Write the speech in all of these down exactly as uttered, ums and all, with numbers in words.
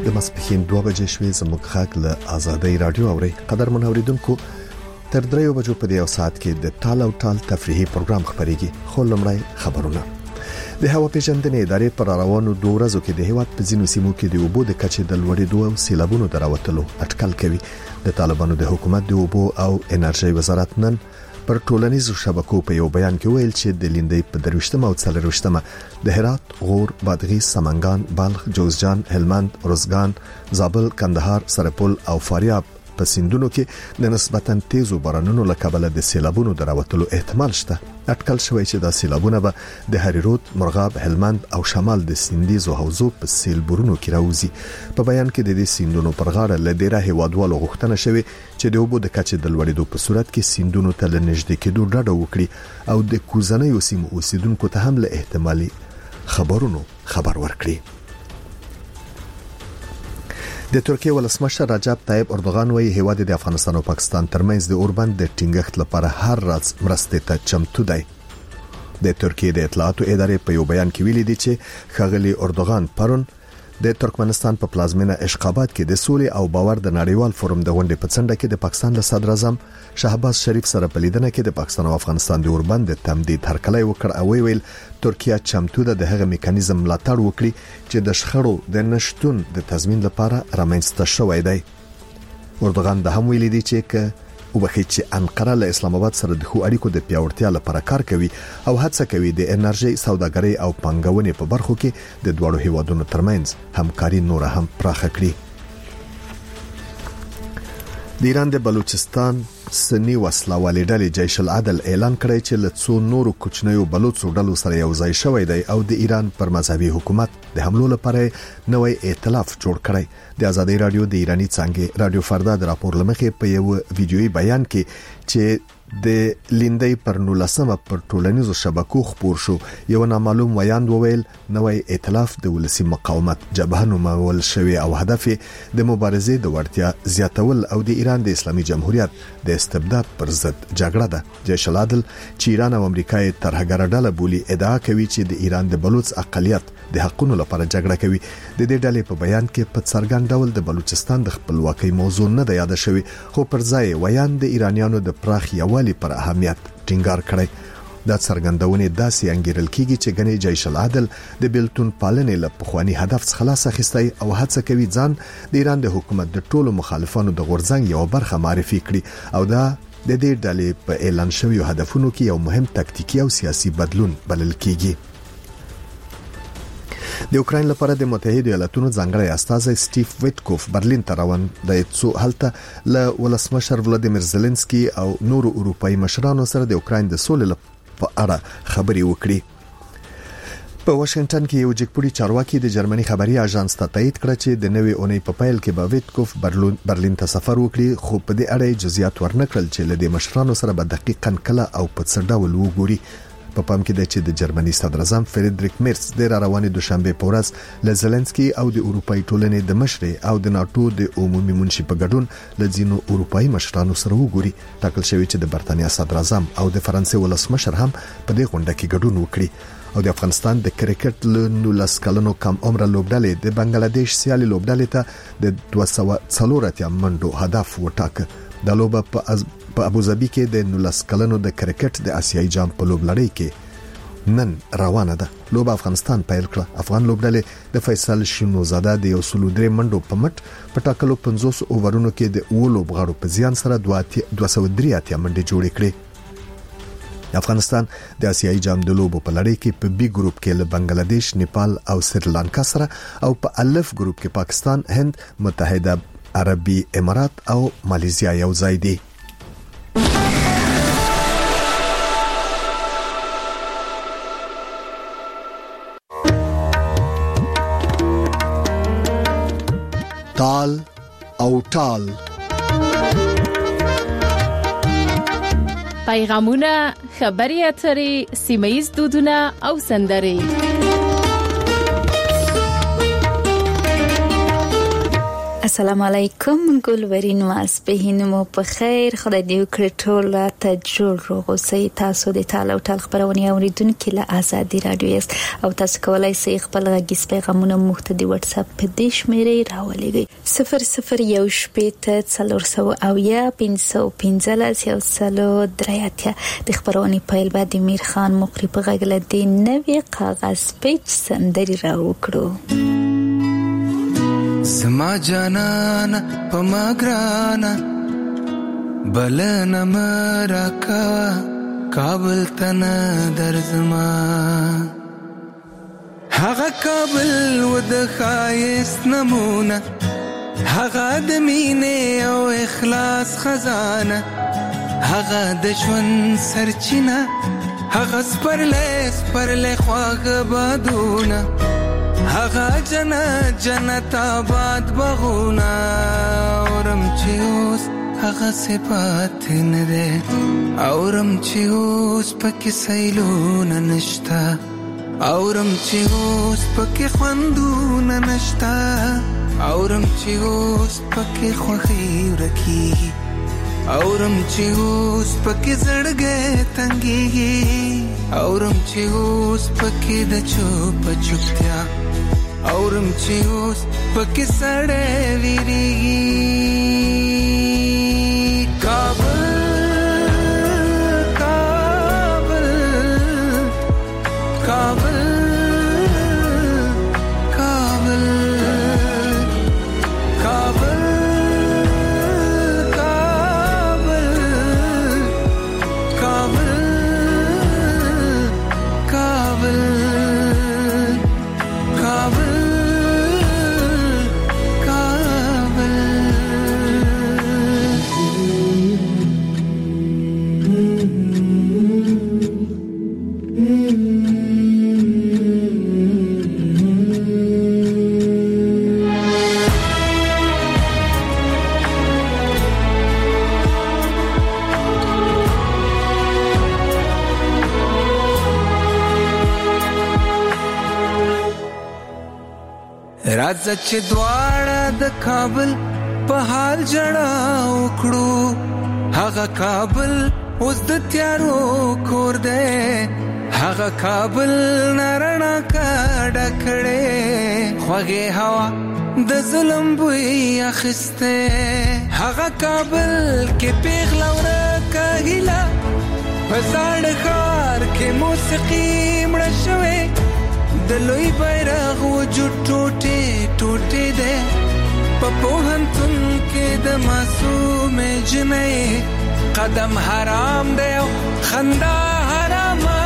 د ماسپښین دوه بجې شوې. زموږ خاک له آزادۍ رادیو اوري. قدرمن اوریدونکو، تر دریو بجو په یو ساعت کې د ټال او ټال تفریحي پروګرام خبريږي. خو لمړی خبرونه. د هوا پیژندنې ادارې پر روانو دوه ورځو کې د هیواد په ځینو سیمو کې د اوبو د کچې د لوړېدو او سیلابونو دراوتلو اټکل کوي. د طالبانو د حکومت د اوبو او انرژي وزارت نن پر ټولنیزو شبکو په یو بیان کې ویل چې د لیندۍ په دروشتمه او څلروشتمه د هرات، غور، بادغیس، سمنګان، بلخ، جوزجان، هلمند، روزګان، زابل، کندهار، سرپل او فاریاب په سیندونو کې د نسبتاً تیزو بارانونو له کبله د سیلابونو دراوتلو احتمال شته. اټکل شوی چې دا سیلابونه به د هریرود، مرغاب، هلمند او شمال د سیندیزو حوزو په سیلبورونو کې راوځي. په بیان کې د دې سیندونو پر غاړه له ډیره هیوادوالو غوښتنه شوې چې د اوبو د کچې د لوړېدو په صورت کې سیندونو ته نږدې کېدو ډډه وکړي او د کوزنیو سیمو اوسیدونکو ته هم له احتمالي خبرونو خبر ورکړي. د ترکیه ولسمشر رجب طیب اردوغان وایي هیواد د افغانستان او پاکستان ترمنځ د اوربند د ټینګښت لپاره هر راز مرستې ته چمتو دی. د ترکیه د اطلاعاتو ادارې په یو بیان کې ویلي دي چې ښاغلي اردوغان پرون د ترکمنستان په پلازمینه اشقاباد کې د سولې او باور د نړیوال فورم د غونډې په څنډه کې د پاکستان له صدر اعظم شهباز شریف سره په لیدنه کې د پاکستان او افغانستان د اوربند د تمدید هرکلی وکړ او ویل ترکیه چمتو ده د هغه میکانیزم ملاتړ وکړي چې د شخړو د نشټون د تضمین لپاره رامنځته شوی دی. اردوغان د هم ویلي دي چې ک وبخښي چې انقره له اسلام آباد سره د خو اړیکو د پیاوړتیا لپاره کار کوي او هڅه کوي د انرژي، سوداګرۍ او پنګونې په برخو کې د دوړو هیوادونو ترمنځ همکاري نور هم پراخه کړي. د ایران د بلوچستان سنی وسلوالې ډلې جیش العدل اعلان کړی چې له څو نورو کوچنیو بلوچو ډلو سره یو ځای شوی دی او د ایران پر مذهبي حکومت د حملو لپاره نوې ائتلاف جوړ کړی. د آزادۍ رادیو د ایرانی څنګه رادیو فردا د راپور لمخې په یو ویډیويي بیان کې چې د لیندۍ پر نولسمه پر ټولنیزو شبکو خبر شو یو نامعلوم ویاند وویل نوې ائتلاف د ولسی مقاومت جبهه نومول شوی او هدف د مبارزې د وړتیا زیاتول او د ایران د اسلامي جمهوریت د استبداد پر ضد جګړه ده. جیش العدل چې ایران او امریکا یې ترهګر ډله بولی ادعا کوي چې د ایران د بلوچ اقلیت د حقونو لپاره جګړه کوي. د دې ډلې په بیان کې په څرګند ډول د بلوچستان د خپلواکۍ موضوع نه ده یاد شوی، خو پر ځای ویاند د ایرانیانو د پراخ یوالي پر اهمیت ټینګار کړی. دا څرګندونه داسې انګیرل کیږي چې غني جیش العدل د بیلتون پالنې له پخوانی هدف څخه خلاص اخیستی او هڅه کوي ځان د ایران د حکومت د ټولو مخالفانو د غورځنګ یو برخه معرفي کړي او دا د دې ډلې په اعلان شوی هدفونو کې یو مهم تکتیکی او سیاسي بدلون بلل کیږي. د اوکراین لپاره د متحده ایالاتونو ځانګړی استازی سټیف ویټکوف برلین ته روان دی څو هلته له ولسمشر ولادیمیر زيلنسکي او نورو اروپایي مشرانو سره د اوکراین د سولې په اړه خبري وکړي. په واشنگټن کې یو جګپوړي چارواکي د جرمني خبري اژانس ته تایید کړ چې د نوې اونۍ په پیل کې به ویټکوف برلین ته سفر وکړي، خو په دې اړه جزئیات ورنکړل چې له دې مشرانو سره به دقیقاً کله او په څه ډول وګوري. په پام کې ده چې د جرمني صدر اعظم فریدریک میرز د روانې دوشنبه په ورځ له زيلنسکي او د اروپאי ټولنې د مشر او د ناتو د عمومي منشي په ګډون له ځینو اروپאי مشرانو سره وګوري. ټاکل شوی چې د برتانیا صدر اعظم او د فرانسې ولسمشر هم په دې غونډه کې ګډون وکړي. او د افغانستان د کرکټ لنولس کلنو کم عمر لوبډلې د بنگلاديش سیالي لوبډلې ته د دوه سوه څلور اتیا منډو هدف وټاکه. د لوبه په په ابوظبي کې د نولس کلنو د کرکټ د آسیایي جام په لوبلړۍ کې نن روانه ده. لوبه افغانستان پیل کړه. افغان لوبډلې د فیصل شینوزاده د یو سلو درې منډو په مټ په ټاکلو پنځوس اوورونو کې د اول لوبغاړو په زیان سره دوه سوه درې اتیا منډې جوړې کړې. افغانستان د آسیایي جام د لوبو په لړۍ کې په بي ګروپ کې له بنگلاديش، نیپال او سریلانکا سره او په الف ګروپ کې پاکستان، هند، متحده عربي امارات او ماليزیا یو ځای دي. ټال او ټال پیغامونه، خبري اترې، سیمه‌ییز دودونه او سندرې السلام علیکم ګلورین ماسپهین مو په خیر خدای دې وکړي ټول ته جوړ روغ اوسئ تاسو د تعالو ټال خبرونه اوریدونکو له آزادي رادیو است او تاسو کولای شئ خپل غږیز پیغامونه مو ته د واتس اپ په دې شمیرې راولېږئ صفر صفر یو شپږ څلور سوه او یا پنځه پنځلس یو سلو درې اتیا د خبرونه پیل بعد میر خان مقری په غږ له دې نوې کاغذ پیچ سندري راوکړو زما جانانا پما گرانا بلنا مرا کوا کابل تنا درزما هغه کابل ود خایست نمونه هغه د مینې او اخلاص خزانه هغه د ژوند سرچینه هغه سپرلې سپرلې خواږه بادونه هغه جنت جنت آباد بغونا اورم چې اوس هغه صفات نه ده اورم چې اوس پکې سیلونه نشتا اورم چې اوس پکې خوندونه نشتا اورم چې اوس پکې خوښي ورکی اورم چې اوس پکې زړګې تنګي اورم چې اوس پکې د چوپ چوپتیا اورم چې اوس پکې سړې ویریږي کابل کابل کابل کابل کابل راځه چې دواړه د کابل په حال جړه وکړو هغه کابل اوس د تیارو کور دی هغه کابل نارڼا کډه کړې خوږې هوا د ظلم بوی اخیسته هغه کابل کې پیغله ورکه هیله په زاړه ښار کې موسیقي مړه شوې د لوی بیرغ وجود ټوټې ټوټې ده په پوهنتون کې د معصومې جنۍ قدم حرام دی او خندا حرامه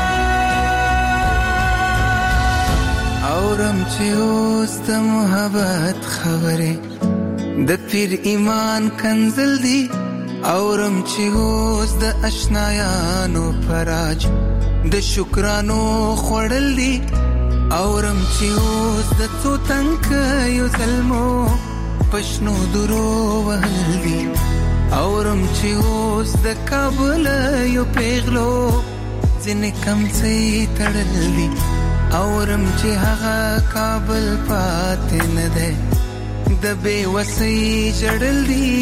اورم چې اوس د محبت خبرې د پیر ایمان کنزل دی اورم چې اوس د اشنایانو پراج د شکرانو خوړل دی اورم چې اوس د څو تنکیو ظلمو پښنو درو وهل دي اورم چې اوس د کابل یو پیغلو ځنې کمڅې تړل دي اورم چې هغه کابل پاتې نه ده د بې وسۍ جړل دي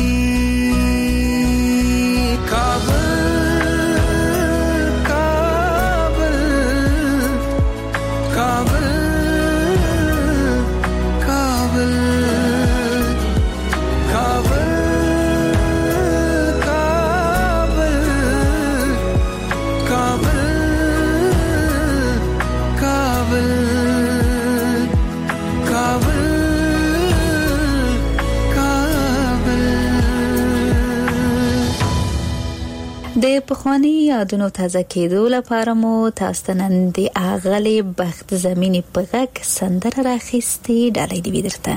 کابل کابل کابل کابل کابل کابل کابل کابل کابل د پخوانی یادونو تازه کېدو لپاره مو تاسو ته نن د اغلې بخت زمینی په غږ سندره راخیستې ډالۍ دی درته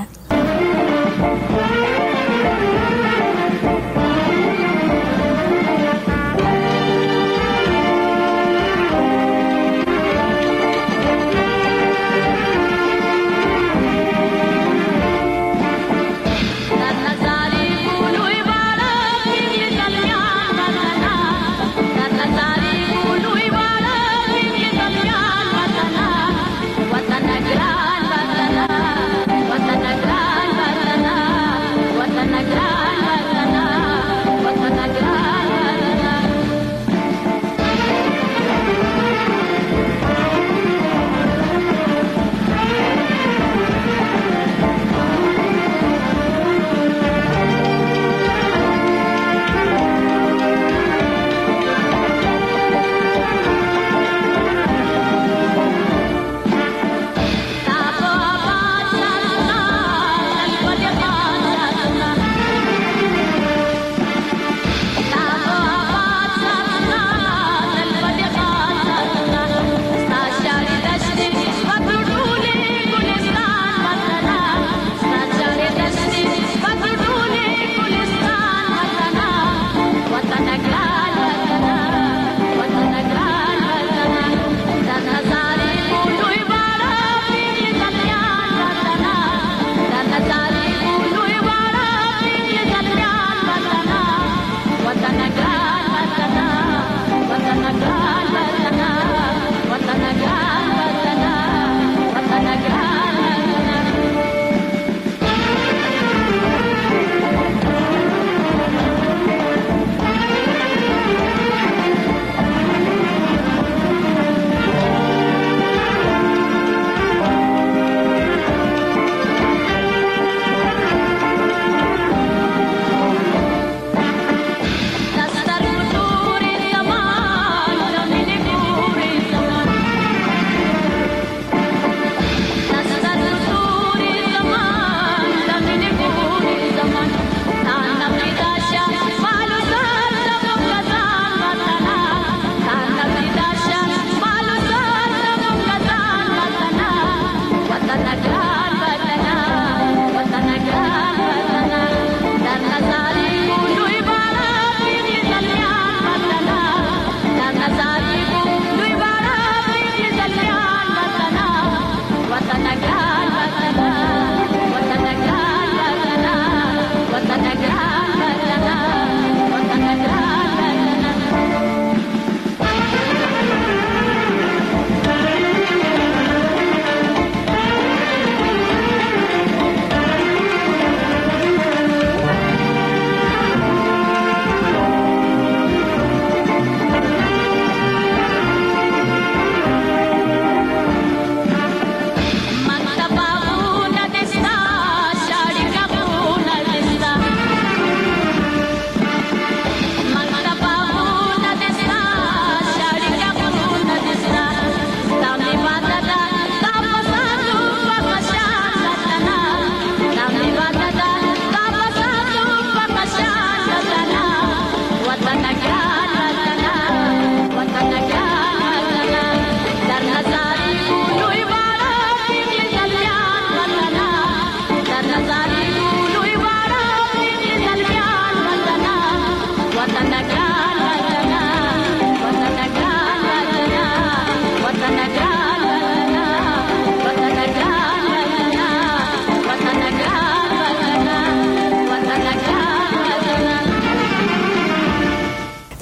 Watan agran, watan agran, watan agran.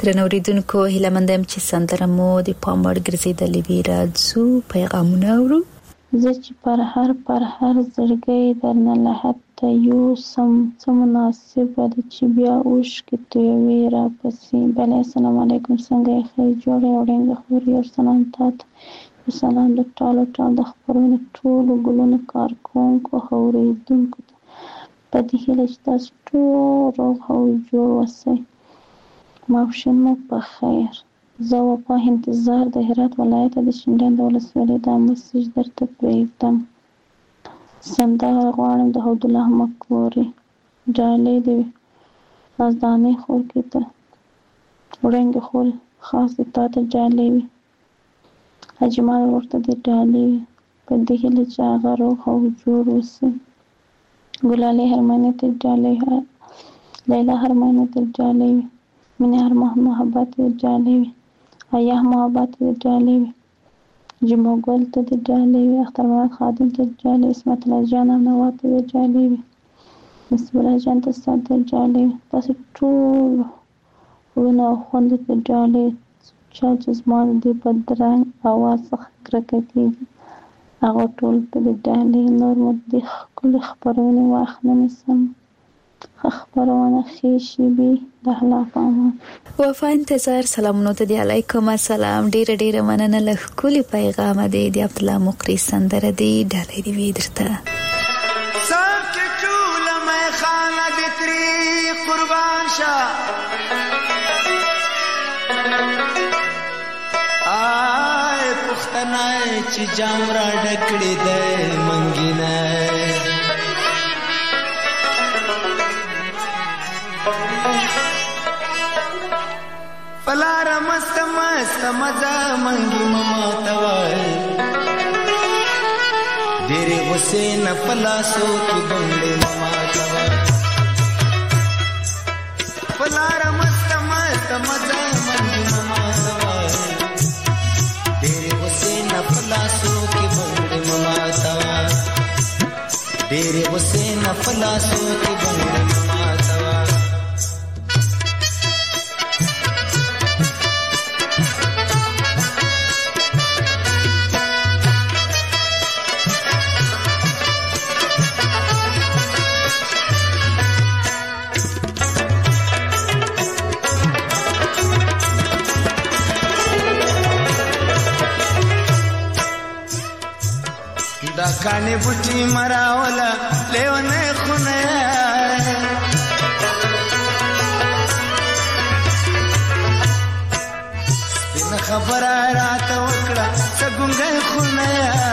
درنوریدونکو هیله مندم چې سندره مو د پاموړ ګرځیدلې وي. راځو پیغامونه اورو. زه چې پر هر پر هر زړګی درنه لحد ته یو سم څه مناسب ده چې بیا اوښکې تویوي راپسې. بله السلام علیکم، څنګه یې ښه جوړې او ډېنګه خوري. یو سلام تاته، یو سلام د ټالو ټال د خپرونې ټولو ګلونو کارکوونکو او اورېدونکو ته په دې هیله چې تاسو ټول روغ او جوړ اوسئ. ماپښین مو په خیر. زه وفا انتظار د هرات ولایت د شینډنډ د ولسوالۍ دا مسیج درته پرېږدم. سندره غواړم د عبدالله مکوري، ډالۍ دې وي نازدانۍ خور کې ته وړانګې خور خاص دې تا ته ډالۍ وي. اجمال ورته دې ډالۍ وي په دې هیله چې هغه روغ او جوړ اوسي. ګلالۍ هرمنې ته ډالۍ، لیلا هرمنې ته ډالۍ وي. مینه هر محبت دې ډالۍ وي. ایاه محبت دې ډالۍ وي. جمعه ګل ته دې ډالۍ وي. اختر محمد خادم ته ډالۍ، اسمت الله جان او نوات ته دې ډالۍ وي. نصیب الله جان ته ستا ته ډالۍ وي. تاسو ټول وروڼه او خویندو ته ډالۍ، چا چې زما د دې بدرنګ اواز څخه کرکه کېږي هغه ټول ته دې ډالۍ. نور مو دې ښکلې خپرونې وخت نه نیسم. ښه خپرونه، ښې شېبې، د الله په امان. وفا انتظار سلامونو ته دی. علیکم السلام. ډیره ډیره مننه له ښکلي پیغامه دی د عبدالله مقری سندره دی. ډالۍ دې وي درته. ساک ټول مې خانه دې ترې قربان شه، آی پښتنه چې جام را ډکړې ده منګینه، پلار مست مست مزه منګي مما توای ډېرې غصې نه پلاسو کې بنګړې مما توای. پلار مست مست مزه منګي مما توای ډېرې غصې نه پلاسو کې بنګړې مما توای ډېرې غصې نه پلاسو کې بنګړې مما توای. دا کانی بوټي مراوله لیونه خونه سپینه خبره راته وکړه څنګه خونه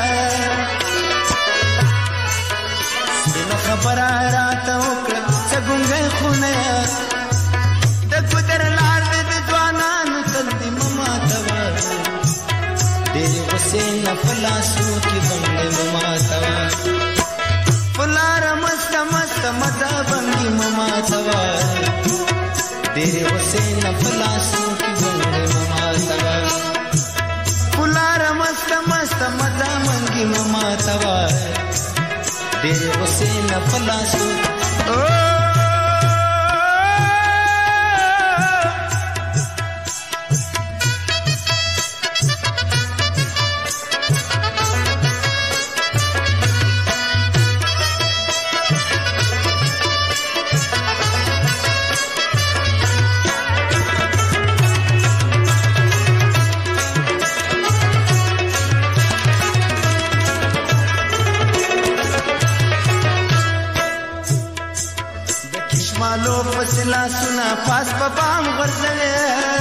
سپینه خبره راته وکړه څنګه خونه د ګدر لار د ځوانانو تل دې مما توا ډېرې غصې نه پلاسو کې بنګړې مما توا. پلار مست مست مزه بنګي مما توا ډېرې غصې نه پلاسو کې بنګړې مما توا. پلار مست مست مزه بنګي مما توا ډېرې غصې نه پلاسو. مالو پسلا سنا پاس په بام غرزلې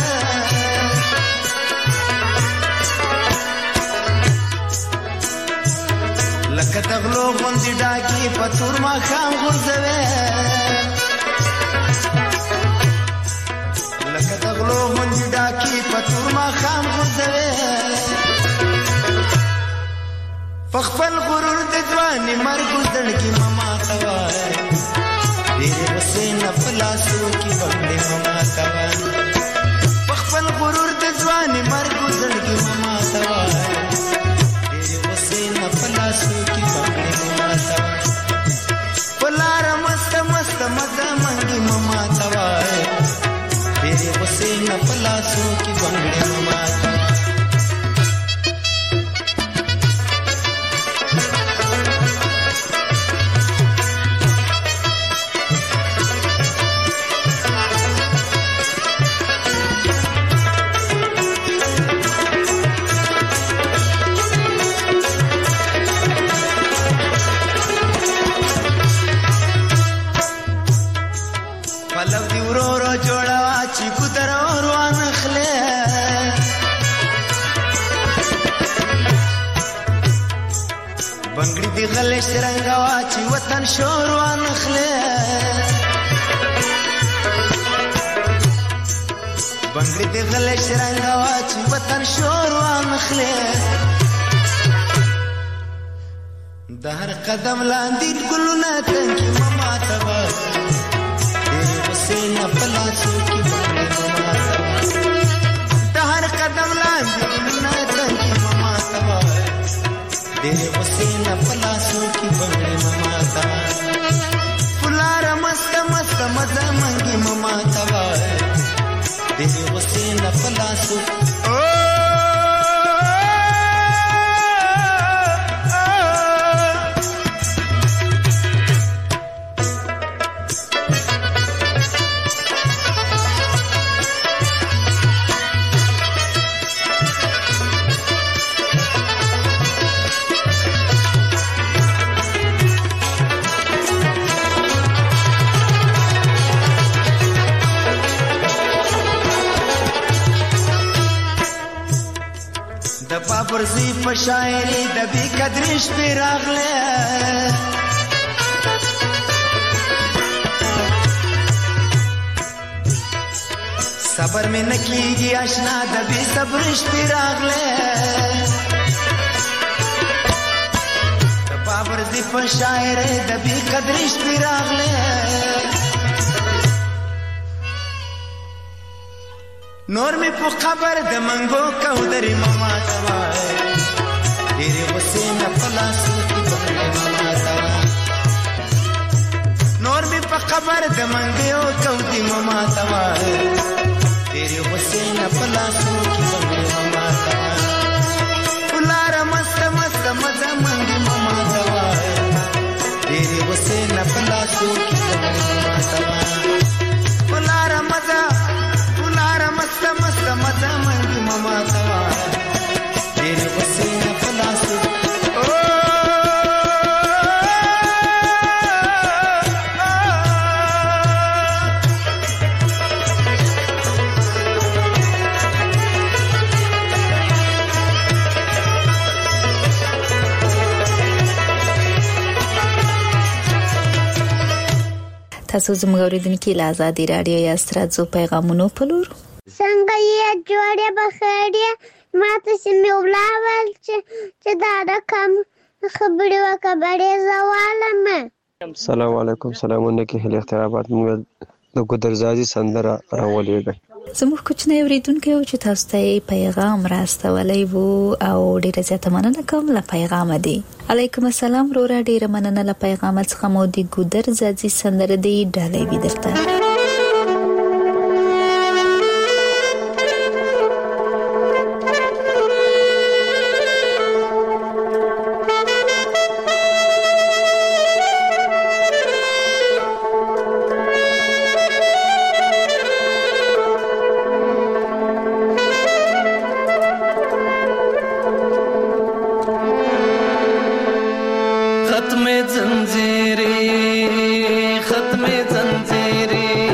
لکه تغلو غوندې ډاکي په تور ما خام غرزلې لکه تغلو غوندې ډاکي په تور ما خام غرزلې فخفل غرور د ځواني مرګ زړګي مما توای ډېرې غصې نه پلاسو کې بنګړې مما توای خپل غرور د ځواني مرګ زړګي مما توای ډېرې غصې نه پلاسو کې بنګړې مما توای پلار مست مست مزه منګي مما توای ډېرې غصې نه دې غلې شرنګا واچي وطن شور وانخله بنګړي دې غلې شرنګا واچي وطن شور وانخله د هر قدم لاندې ګلونه تنګي ماما تبا دې حسین په لاسو کې باندې ماما د هر قدم لاندې ګلونه تنګي ماما تبا دې حسین په لاسو کې باندې ماما تبا فلار مست مست مزه منګي ماما تبا دې حسین په لاسو د پاپرزي په شاعري د بي قدرش په راغله صبر مې نکيږي آشنا د بي صبرش په راغله د پاپرزي په شاعري د بي قدرش په راغله نور می په خبر د منګو کو درې ماما توا ډېرې وسې نه پلاسو کې باندې ماما توا نور می په خبر د منګو کو دی ماما توا ډېرې وسې نه پلاسو کې باندې ماما توا ولار مست مست مزه منګي ماما توا ډېرې وسې نه پلاسو کې باندې ماما توا ولار مزه مست مست مزه منګي ماما توا ډېر وسې نه پلاسو تاسو زموږ اوریدونکو له آزادي رادیو یا ستراتزو پیغامونو په لور څنګه یې جوړه بخیره ماته سمې ولاول چې چې دا رقم خبرې وکړې زوالم السلام علیکم سلامونه کې هلي اختیارات موږ د ګدرزازي سندره راولېږي زموږ کوچنی اوریدونکو چې تاسو ته پیغام راستولی وو او ډیره زیاته مننه کوم له پیغام دی علیکم السلام رورا ډیره مننه له پیغام څخه مو د ګدرزازي سندره دی ډالۍ وی درته ختم زنجیری ختم زنجیری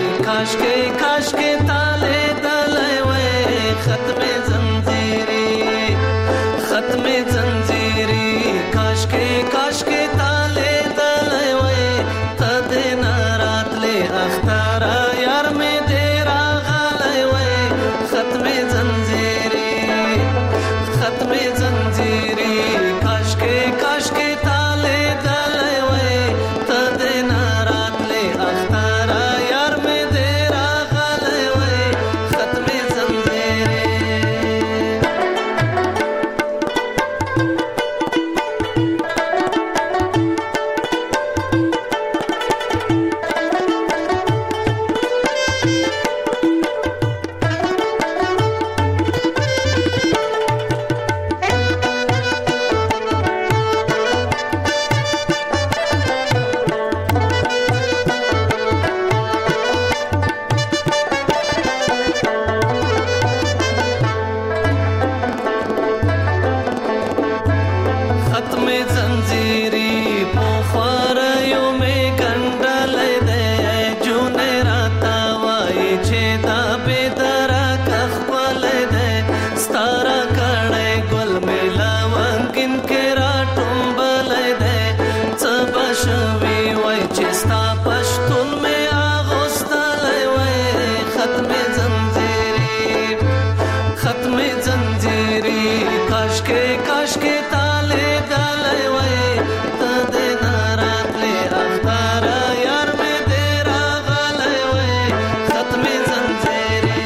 ختم زنجیری کاشکې کاشکې تاله دلای وای ته دې ناراتلې اختر یار مې دې راغلای وای ختم زنجیری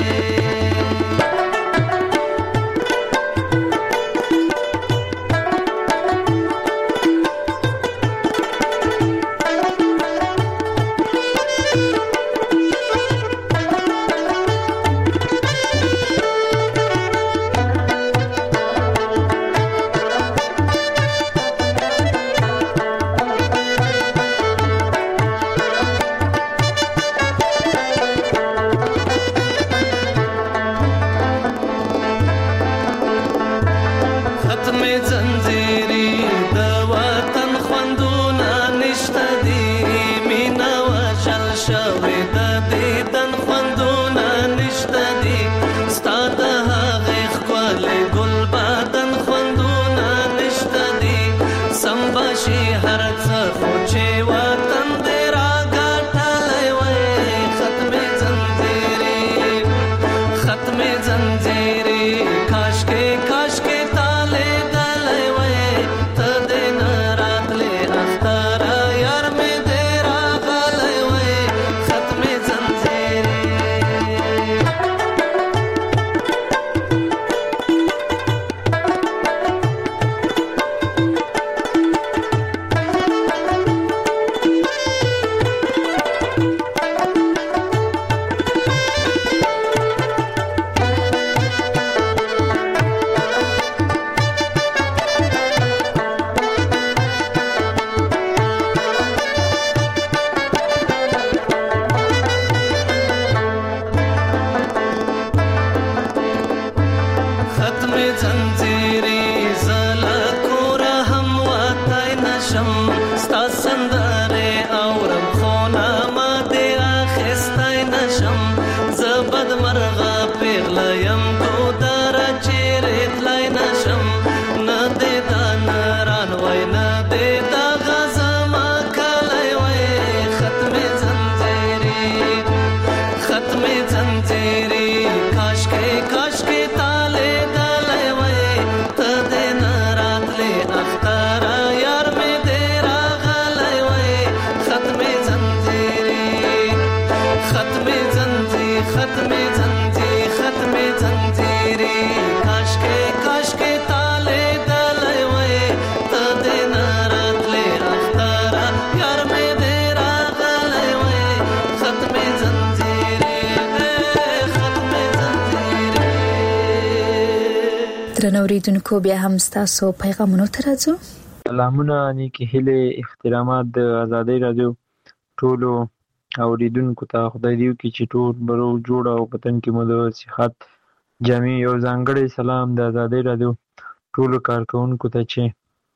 اوریدونکو بیا هم ستاسو پیغامونو ته راځو. سلامونه نیکی هیله احترامات د آزادۍ رادیو ټولو اوریدونکو ته خدای دې وکړي چې ټول برو جوړ او وطن کې مو د صحت جامع یو ځانګړی سلام د آزادۍ رادیو ټولو کارکونکو ته چې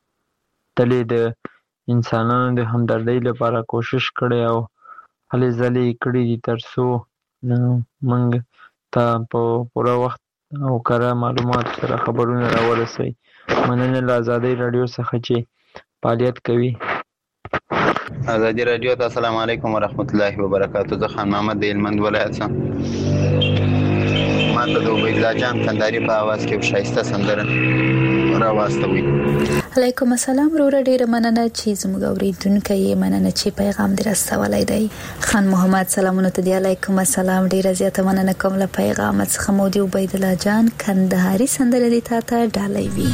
تلې د انسانانو د همدردۍ لپاره کوشش کړي او هلې ځلې کړي دي تر څو موږ ته په پوره وخت او کره معلومات سره خبرونه راورسوي. مننه له آزادۍ رادیو څخه چې فعالیت کوي. آزادۍ رادیو ته السلام علیکم ورحمت الله وبرکاتہ. زه خان محمد د هلمند ولایت څخه ما ته د عبیدالله جان کندهاري په اواز کې شایسته سندره راواستوي. علیکم السلام وروره ډیره مننه چې زموږ اوریدونکو یې مننه چې پیغام دې راستولی دی. خان محمد سلامونه ته دی. علیکم السلام ډیره زیاته مننه کوم له پیغام څخه مو دی عبیدالله جان کندهاري سندره دې تا ته ډالۍ وي.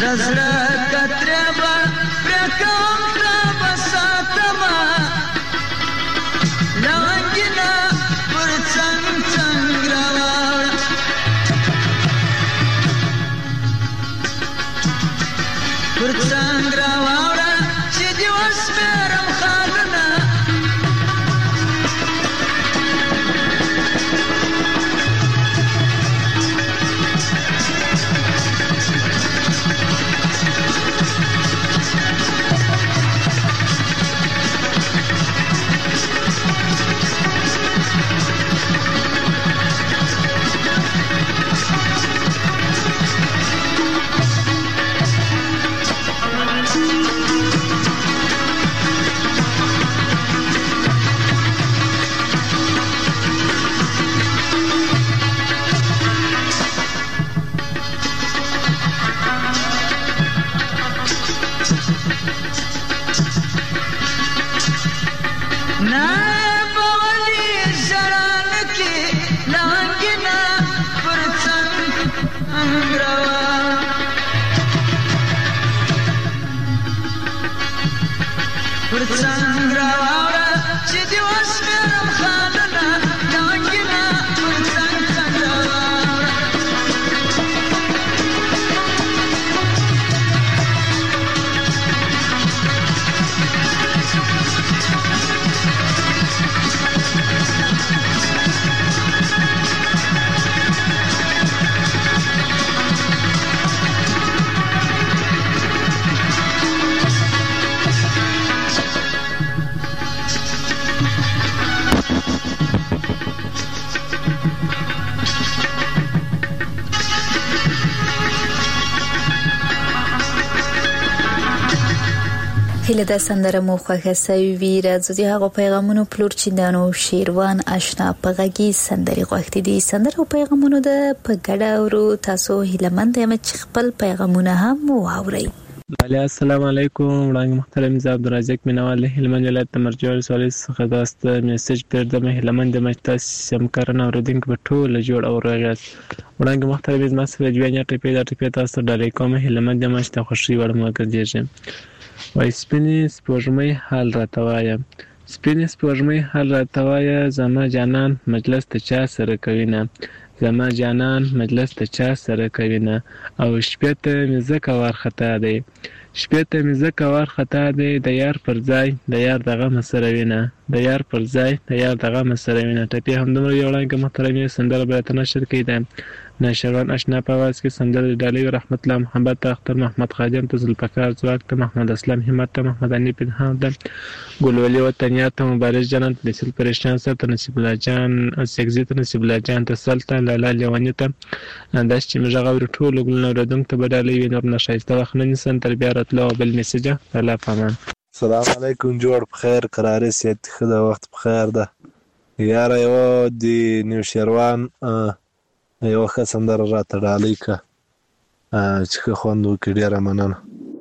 دزړه کتره با پرکوم تا بساتما لونګینا پر څنګ څنګ راوړ پر څنګ راوړ چې دی وسمرم خالنا هله د سندره مو خوښه سوي وي راځي هغه پیغامونو پلور چیندانو شیروان آشنا پغږی سندري غوښتي دي سندره او پیغامونو د پګړه ورو تاسو هله مند یم چې خپل پیغامونه هم واوري. بله السلام علیکم وړاندې محترم زه عبدالرزاق مینوال هلمند ولایت مرجع ولسوالۍ څخه داسته میسج پردم هلمند مجلس سمکارنه اوریدونکو په ټوله جوړ او راغاس وړاندې محترم زما سره جوړه ټپې د ټپې تاسو ډالې کوم هلمند مجلس خوشي وړم وګرځم وای سپینې سپوږمۍ حال راتوایا سپینې سپوږمۍ حال راتوایا زما جانان مجلس ته چا سره کوي نه زما جانان مجلس ته چا سره کوي نه او شپې ته مې ځکه وارخطا دی شپې ته مې ځکه وارخطا دی د یار پر ځای د یار دغه مسره وینه د یار پر ځای د یار دغه مسره وینه ټپې همدومره یو وړاندې محترمې سندره به نشر کړي ده نشروان آشنا په आवाज کې سندره ډالۍ رحمت الله محمد اختر محمد خادم ته ذوالفقار ځواک ته محمد اسلام همت ته محمد انیب پنهان ته ګلولي وطنیات ته مبارز جنان ته نصیب پرشتان سره ته نصیب الله جان سګزی ته نصیب الله جان ته سلطان لالا لیوانی ته انداز چې مجه غوړ ټول ګلنو ردم ته بدالې وینر نشایسته وخنن سن تر بیا راتلو بل میسج الله پامان. السلام علیکم جوړ بخیر قرار سیت خدا وخت بخیر ده یار یو دی نیوشروان یو ښه سندره راته ډالۍ که چې ښه خوند وکړي ډېره مننه.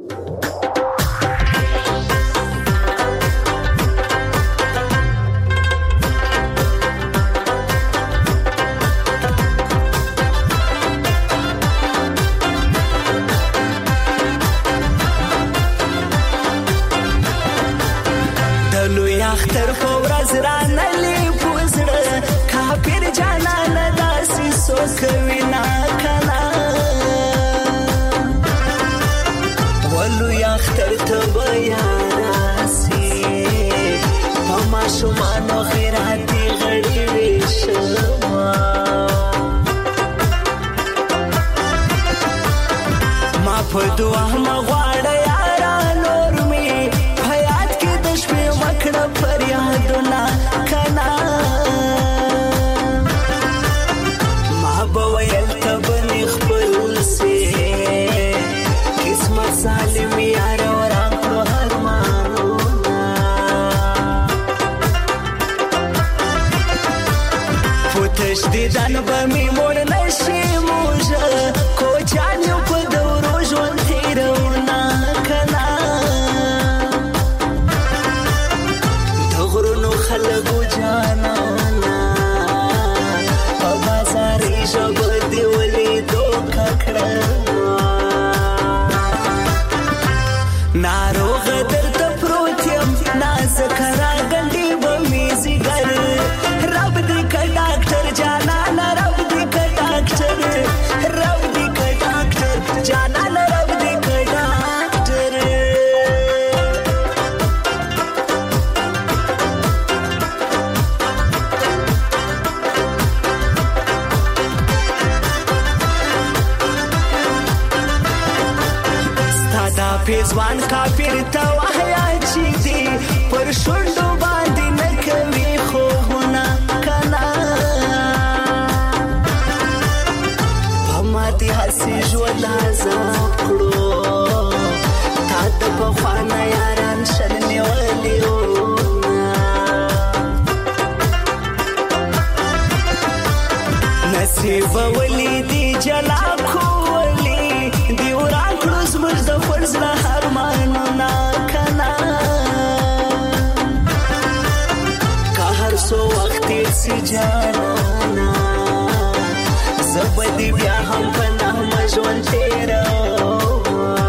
د لوی اختر په ورځ رانلې پوزړه کافر جانانه کوي نا کنا ولو یختر ته بیا راسي پما شومانو خیراتي غړي وشما ما په دعا مغواړه یارا نور می حیات کې د شپې مکړه فریادونه کنا بویل تبنی خپل سی قسمت سالم یار وران کړو هر مانونا پوتش دي ځان به می مور نشي موجه کو جان په دورو ژوند تیرونه کنا دغرونو خلګو جانا مسافر ته وحیا چې دی پر شونډو باندې نه کوي خوبونه کنه په ماتې هسې ژوند عذاب کړو تا د پخوانه یاران شل نیولي نصیب ولی دی جلا کولی دی وران کړو زموږ د فرض له ارمانونه کنه که هر څو وخت یې سي جانانه زه به دې بیا هم په نغمه ژوند تېروم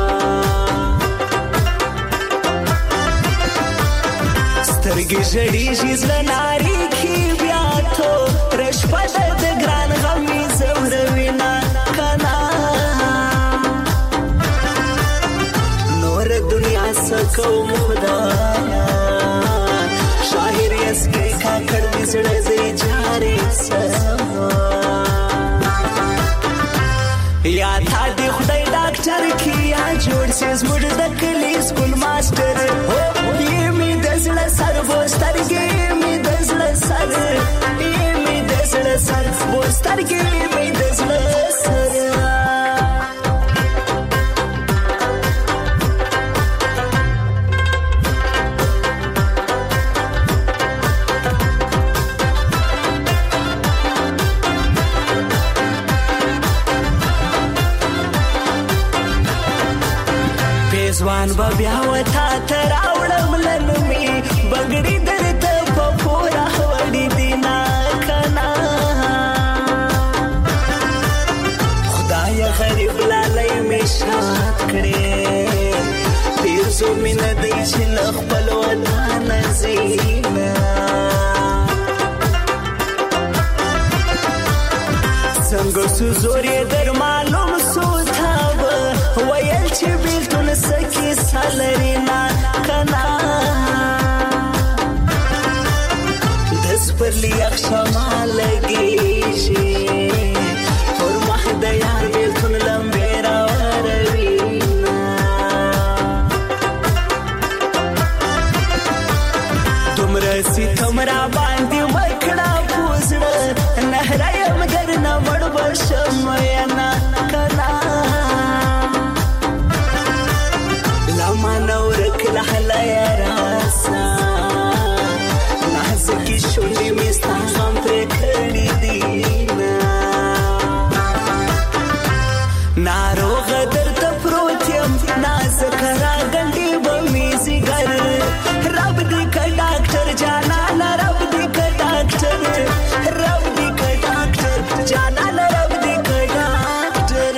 سترګې ژړېږي زړه نارېږي بیا توره شپه ده د ګران غم مې ځوروینه کنه نور دنیا څه کوم خدایا شاعر یسکې کاکړ مې زړه دی جارې سما یا تا دې خدای ډاکټر کې یا جوړ سي زموږ د کلي سکول ماسټر یې مې د زړه سر بوسترګې مې د زړه سر یې مې د زړه سر بوسترګې مې د زړه سر ځوان به بیا وتا ته راوړم لنمې بګړې درته په پوره وړې دي نه کنه خدایه غریب لالی مې شاد کړې پیرزو مې نه دی چې له خپل وطنه ځي نه څنګه سو زور یې در معلوم سو تا به ویل چې بیلتون سکی سالری نه کنه دس پر لیاق شما لګیږي پر مخ د یار بیلتون لمبې راوروي دومره ستم را باندې وکړه پوزړه نهره یم درنه وړ به شم ینه کنه منورک لحلا یا راسا نازکی شولی میستا غم پر کردی دینا ناروغ در تپروتیم نازک را گندی بمیزی گر رب دی که ڈاکٹر جانانا رب دی که ڈاکٹر رب دی که ڈاکٹر جانانا رب دی که ڈاکٹر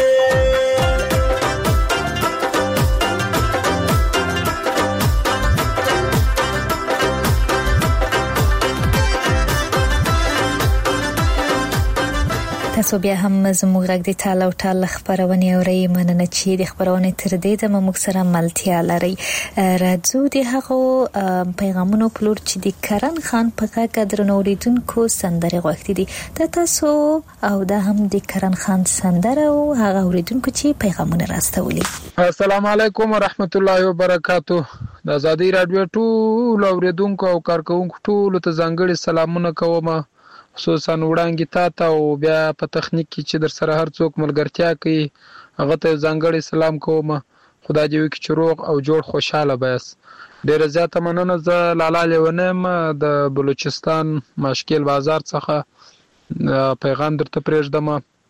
تاسو بیا هم زموږ غږ د ټال او ټال خبرونه اورئ مننه چې د خبرونه تر دې د موږ سره ملتیا لري راځو د هغه پیغامونو پلور چې د کرن خان په غږ درنوریدونکو سندره غوښتي دي تاسو او دا هم د کرن خان سندره او هغه اوریدونکو چې پیغامونه راستولي السلام علیکم ورحمت الله وبرکاتو د آزادۍ رادیو ټول اوریدونکو او کارکونکو ټول ته ځانګړي سلامونه کوم خصوصا وړاندې تا ته او بیا په تخنیک کې چې در سره هر څوک ملګرتیا کوي هغه ته ځانګړي سلام کوم خدای دې وکړي چې روغ او جوړ خوشاله بس ډیره زیاته مننه زه لالا لیونم د بلوچستان مشکل بازار څخه پیغام درته پرېږدم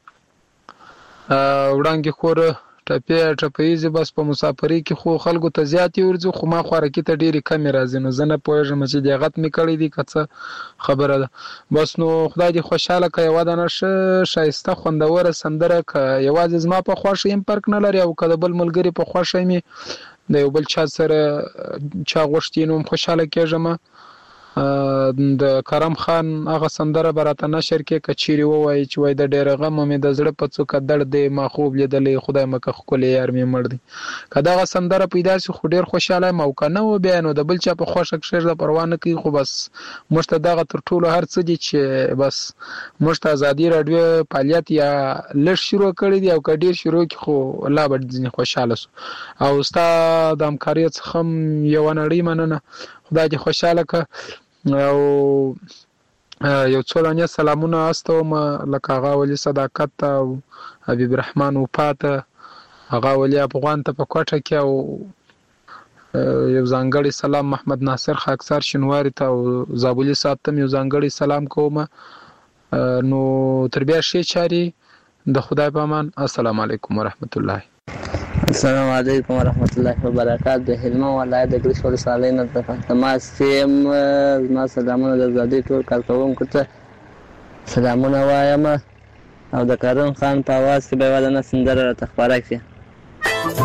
وړاندې خور ټپې ټپېزي بس په مسافرۍ کې خو خلکو ته زیاتې ورځي خو ما خو حرکت ډېری کم راځي نو زه نه پوهېږم چې دې غت مې کړی دی که څه خبره ده بس نو خدای دې خوشحاله که یوه دانه ښه ښایسته خوندوره سندره که یوازې زما په خوښه یم فرق نه لري او که د بل ملګري په خوښه مې د یو بل چا سره چا غوښتي نو هم خوشحاله کېږم د کرم خان هغه سندره براته نشر کې کچيري وایي چې وای د ډېر غم مې د زړه په څوک درد دی ما خوب لیدلې خدای مکه خپل یار مې مړ دی کدا هغه سندره پیدا شي خو ډېر خوشاله موقع نه و بیا نو د بل چا په خوښه شر د پروا نه کوي خو بس مشته دغه تر ټولو هر څه دي چې بس مشته ازادي رادیو فعالیت یا لږ شروع کړی دی او کډیر شروع کی خو الله به خوشاله سو او استاد د همکاري څخه یو نړۍ مننه خدای دې خوشاله ک او یو څولانه سلامونه استوم لکه هغه ولي صداقت او حبیب الرحمن وفات هغه ولي افغان ته په کوټه کې او یو ځانګړي سلام محمد ناصر خاکسار شنواری ته او زابلی صاحب ته یو ځانګړي سلام کوم نو تر بیا شي چاري د خدای په امان السلام علیکم ورحمت الله السلام علیکم ورحمت الله وبرکاته د هلمند ولایت د ګریش ولسوالۍ نه د تماس سیم ما سلامونه د زادي ټول کارکونکو ته سلامونه وایم او د کرم خان په आवाज کې به ولنه سندره راته خبره کړي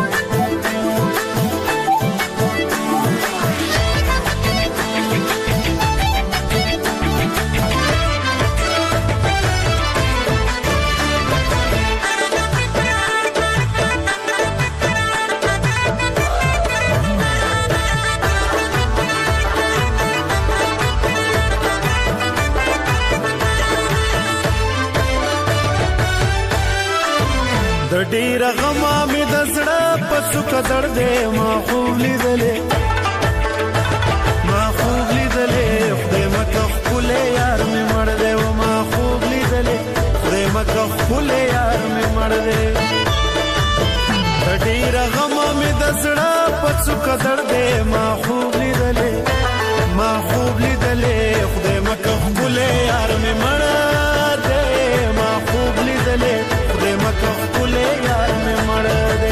د ډیر غما می د زړه په څوک درد دی ما خوب لیدلې ما خوب لیدلې خدای مکه خپل یار می مړ دی و ما خوب لیدلې خدای مکه خپل یار می مړ دی د ډیر غما می د زړه په څوک درد دی ما خوب لیدلې ما خوب لیدلې خدای مکه خپل یار می مړ دی ما خوب لیدلې خدای مکه خپل یار می مړ دی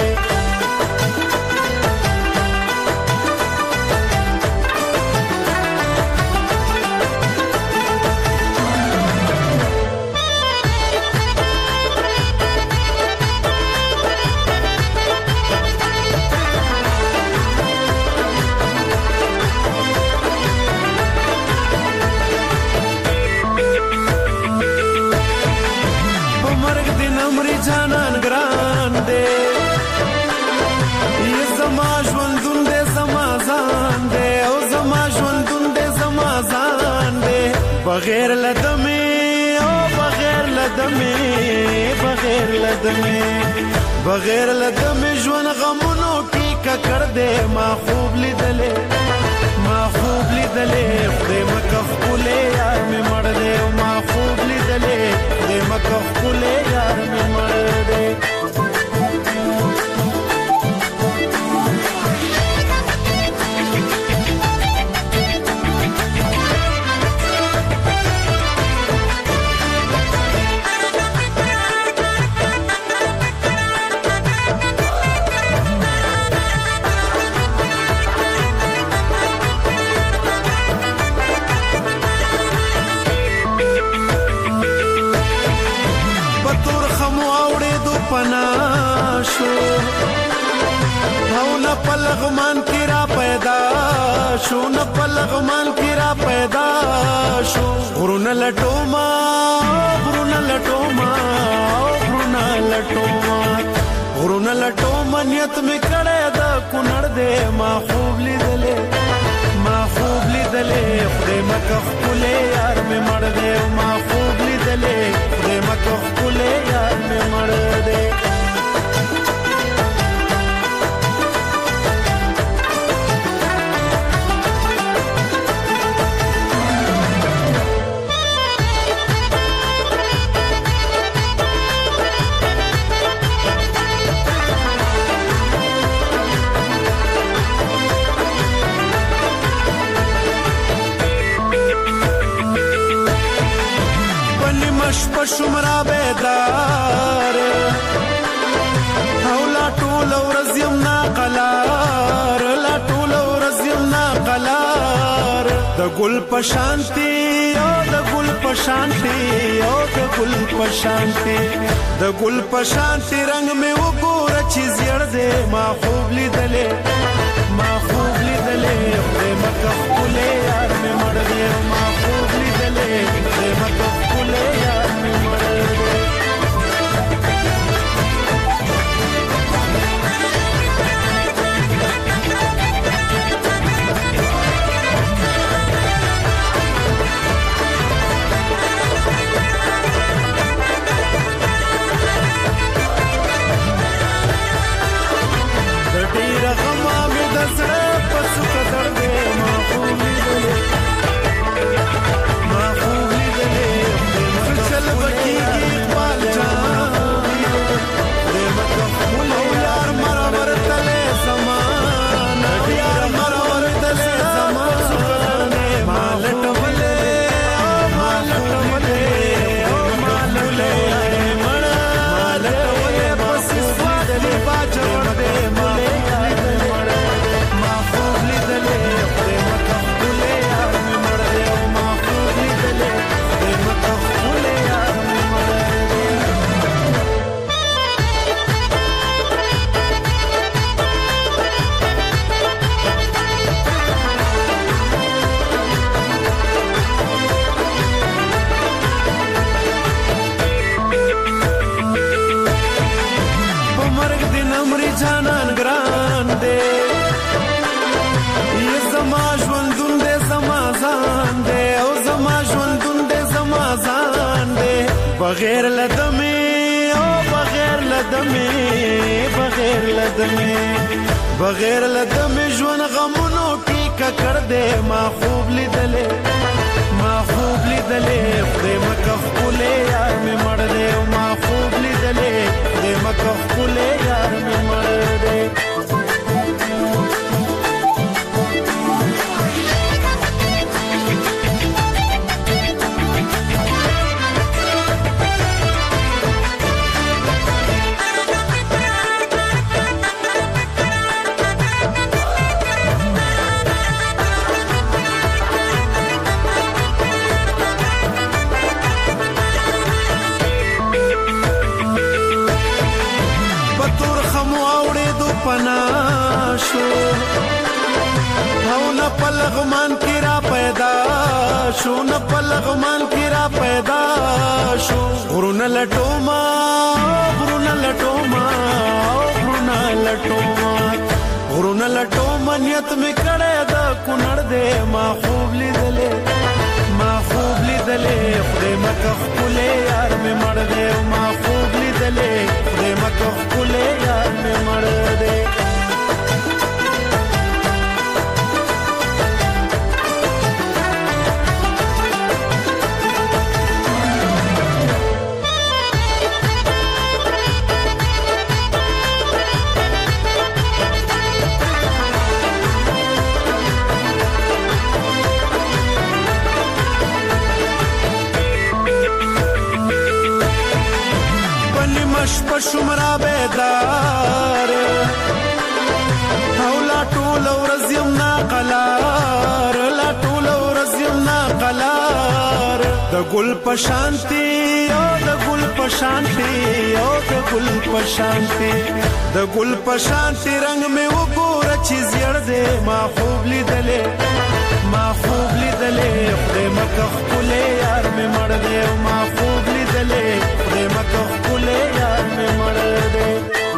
جانان ګران دې یې زما ژوندون دې زما ځان دې او زما ژوندون دې زما ځان دې بغیر لدمې او بغیر لدمې بغیر لدمې بغیر لدمې ژوند غمونو کې ککړ دې ما خوب لیدلې ما خوب لیدلې خدای مکه خپل یار مې مړ دې ما خوب لیدلې خدای مکه خپل یار مې مړ دې پناشو او نه پلغمان کی را پیدا شو نه پلغمان کی را پیدا شو غرونه لټوما غرونه لټوما غرونه لټوما غرونه لټوما نیت می کړه دا کونړ دې ما خوب لیدلې ما خوب لیدلې خدای مکه خپل یار می مړ دې ما خوب لیدلې خدای مکه خپل یار می مړ دې شمرا بیدار او لا ټول ورځ یم ناقلار لا ټول ورځ یم ناقلار د ګل په شانتي او د ګل په شانتي او د ګل په شانتي د ګل په شانتي رنگ مې وګوره چې زیړ دې ما خوب لیدلې ما خوب لیدلې خدای مکه خپل یار مې مړ دې بغیر لدمه او بغیر لدمه بغیر لدمه بغیر لدمه ژوند غمونو کې ککړ دې ما خوب لیدلې ما خوب لیدلې خدای مکه خپلې یار مې مړ دې ما خوب لیدلې خدای مکه خپلې یار مې مړ دې پناشو او نه پلغمان کی را پیدا شو نه پلغمان کی را پیدا شو غرونه لټوما غرونه لټوما غرونه لټوما غرونه لټوما نیت می کړه دا کونړ دې ما خوب لیدلې ما خوب لیدلې خدای مکه خپلې یار می مړ دې ما خوب لیدلې خدای مکه خپلې یار می مړ دې شمرا بیدار او لا ټول ورځ یم نا قلار لا ټول ورځ یم نا قلار د ګل پشانتی او د ګل پشانتی او د ګل پشانتی د ګل پشانتی رنگ می وګور چې زیړ دې ما خوب لیدلې ما خوب لیدلې خدای مکه خپلې یار می مړ دې ما خوب لیدلې خدای مکه خپلې یار می مړ دې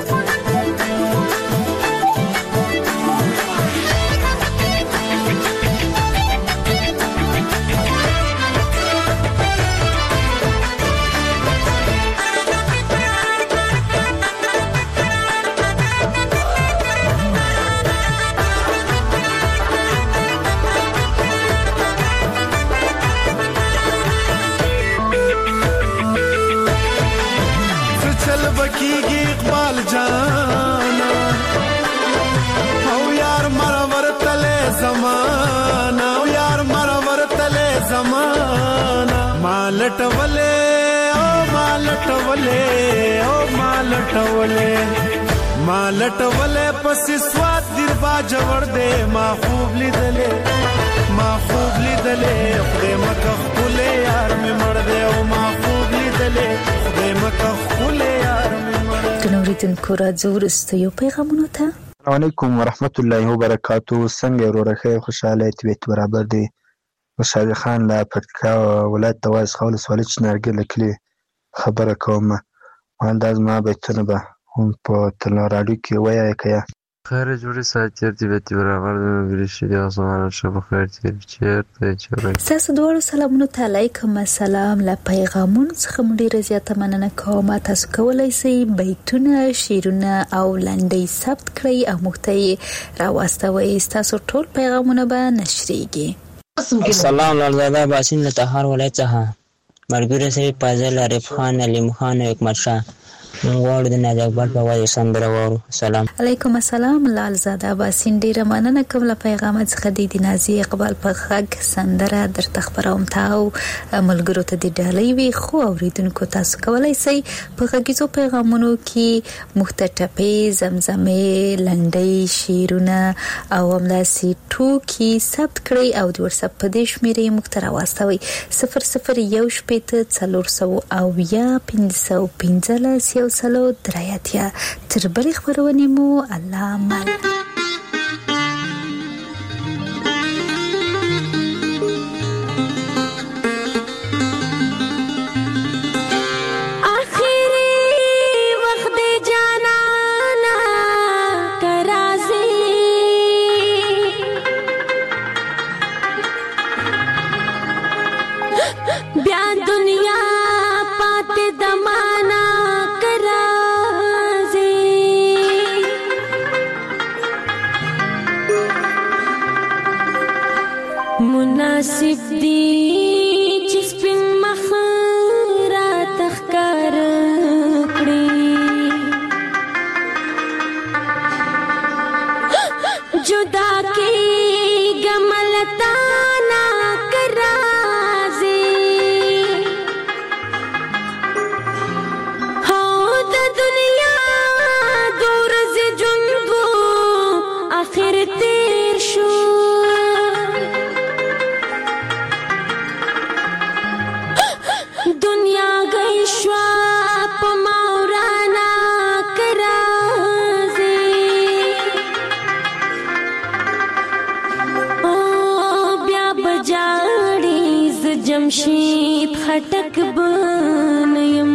بکیږي اقبال جانا او یار مرور تله زمانہ او یار مرور تله زمانہ مالټولې او مالټولې او مالټولې مالټولې پس سواد در با جوړ دې ما خوب لیدلې ما خوب لیدلې خدای مکه خپلې یار مې مړ دې او ما خوب لیدلې خدای مکه خپلې یار نوریدونکو راځو وروسته یو پیغامونه ته. السلام علیکم ورحمت الله وبرکاتو. څنګه ورور خیر خوشاله طبیعت برابر دی. مشاور خان لا پکتیکا ولایت تواز خول سوالچ نرګل کلی خبره کوم. مال داز ما بیتونه به هم په تل رادیو کې وایي کیا خیر جوړی ساتیر طبیعت برابر دی ورشي د اسمان شب خیر تیر چیرته چورای. تاسو دوه سلامونه ته علیکم السلام. لا پیغامون څخه مونږ ډیر زیاته مننه کوم. تاسو کولای شئ بیتونه شیرونه او لنډۍ ثبت کړئ او موږ ته راوستوئ. تاسو ټول پیغامونه به نشریږي. السلام لرزاده باسین له طهار ولایت څخه مرګره سي فاضل عارف خان علیم خان حکمت شاه غواړو د ناز اکبر په وایي سندره وورو. سلام علیکم السلام. لال زاده باسین ډیره مننه کوم له پیغام څخه د نازي اقبال په غږ سندره درته خبروم. تاو ملګرو ته د ډالۍ وی خو اوریدونکو تاسو کولای شئ په غږیزو پیغامونو کې مختټپې زمزمې لنډۍ شیرونه او همداسې ټوکي ثبت کړئ او د واتساپ په دې شمیرې موږ ته راواستوئ صفر صفر یو شپېته څلور سوه اویا پنځه سوه پنځلس یو سلو درایاتیا. تر بلې خبرونې مو الله مل. بیا دنیا پاتے مناسب دی چې سپین مخ را تخکار کړي جدا کې گملتا نا کرازي هو د دنیا دور ز جنگو اخر تیر شو دنیا گئی شوا په مورانا کرازي او بیا بجاړي ز جمشید خټک بنیم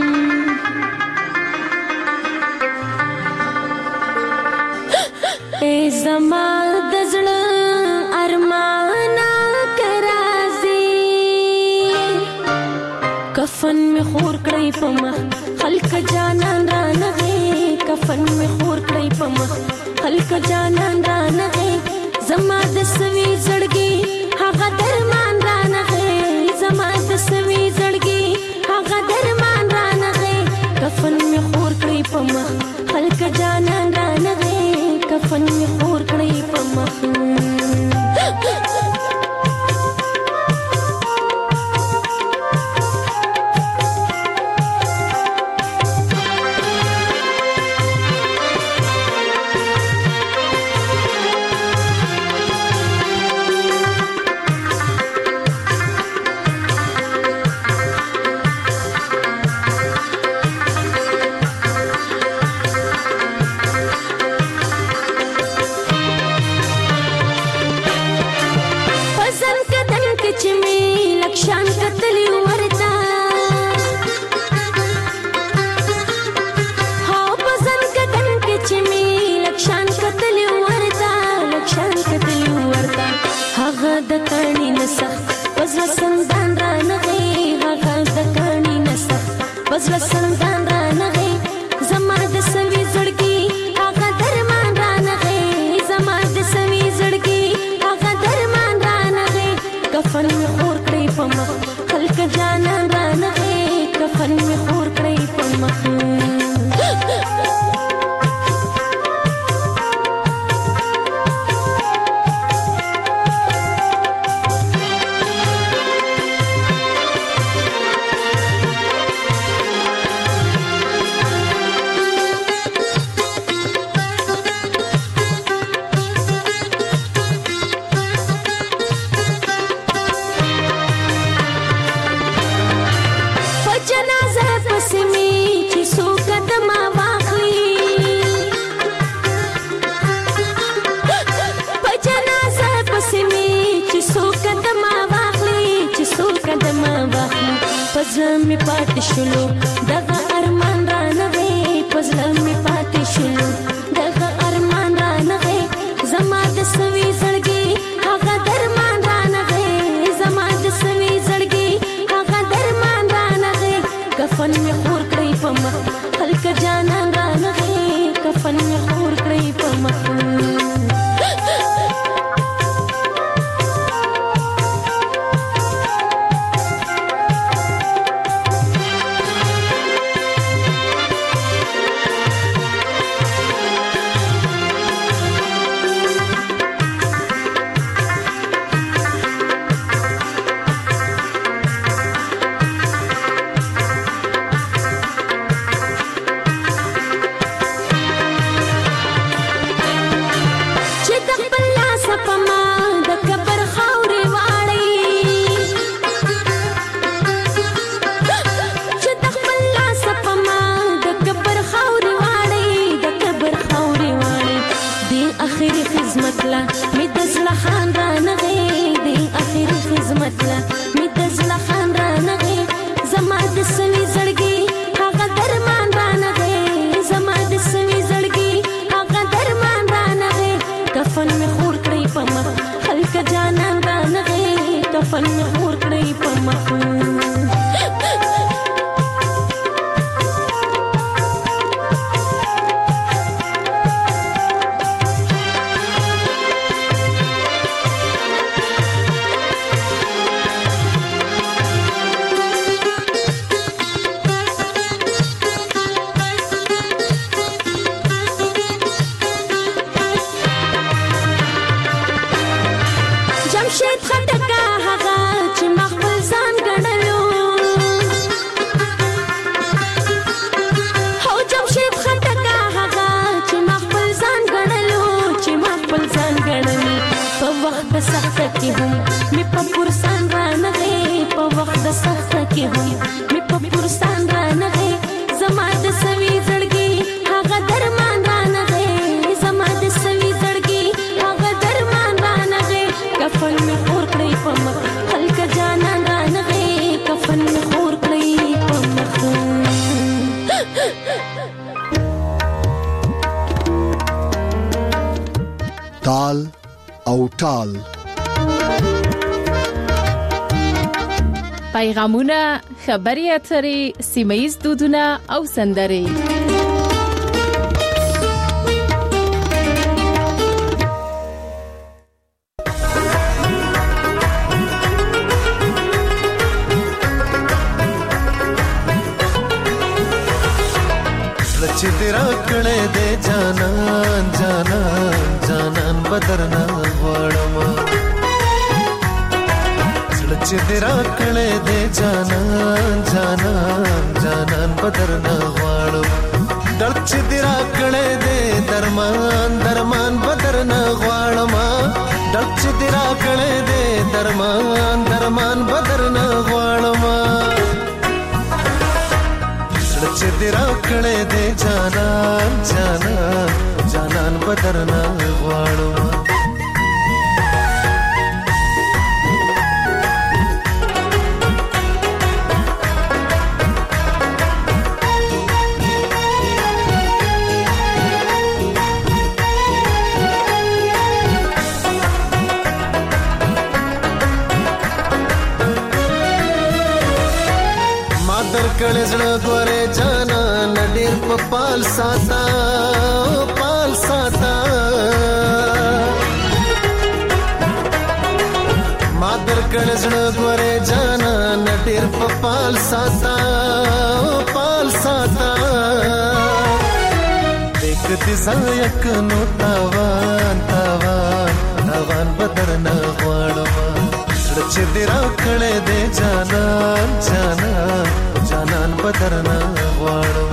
ای زما د زړه ارمانا کرازي کفن می خور کړی په مخ خلک جانان را نغې کفن می خور کړی په مخ خلک جانان را نغې زما د سوي زړګي هغه درمان را نغې زما د سوي زړګي هغه درمان را نغې کفن می خور کړی په مخ خلک جانان را نغې کفن می خور کړی په مخ جمشید خټکا هغه چې مخبل ځان ګڼلو هو جمشید خټکا هغه چې مخبل ځان ګڼلو چې مخبل ځان ګڼلو په وخت سخت کې هم می په پرسان رانغې په وخت سخت کې هم می په پرسان رانغې زما د سوي زړګي هغه درمان رانغې زما د سوي زړګي هغه درمان رانغې کفن می خور کړی په مخ خلک جانان رانغې کفن می خور کړی په مخ تال او ټال پیغامونه خبري اترې سیمایي دودونه او سندرې چې تیرا کړه دې جانان جانان جانان بدرنا غواړم چې تیرا کړه دې جانان جانان جانان بدرنا غواړم دل چې تیرا کړه دې درمان درمان بدرنا غواړم دل چې تیرا کړه دې درمان درمان بدرنا غواړم چې تیرا کړه دې جانان جانان جانان بدرنا غواړم کړه زړه ګوره جانا نډیر په پال ساتا پال ساتا مادر کړه زړه ګوره جانا نډیر په پال ساتا پال ساتا دکتي زایک نو تاوان تاوان تاوان بدرنا غواړم چې تیرا کړه دې جانان جانان جانان بدرنا غواړم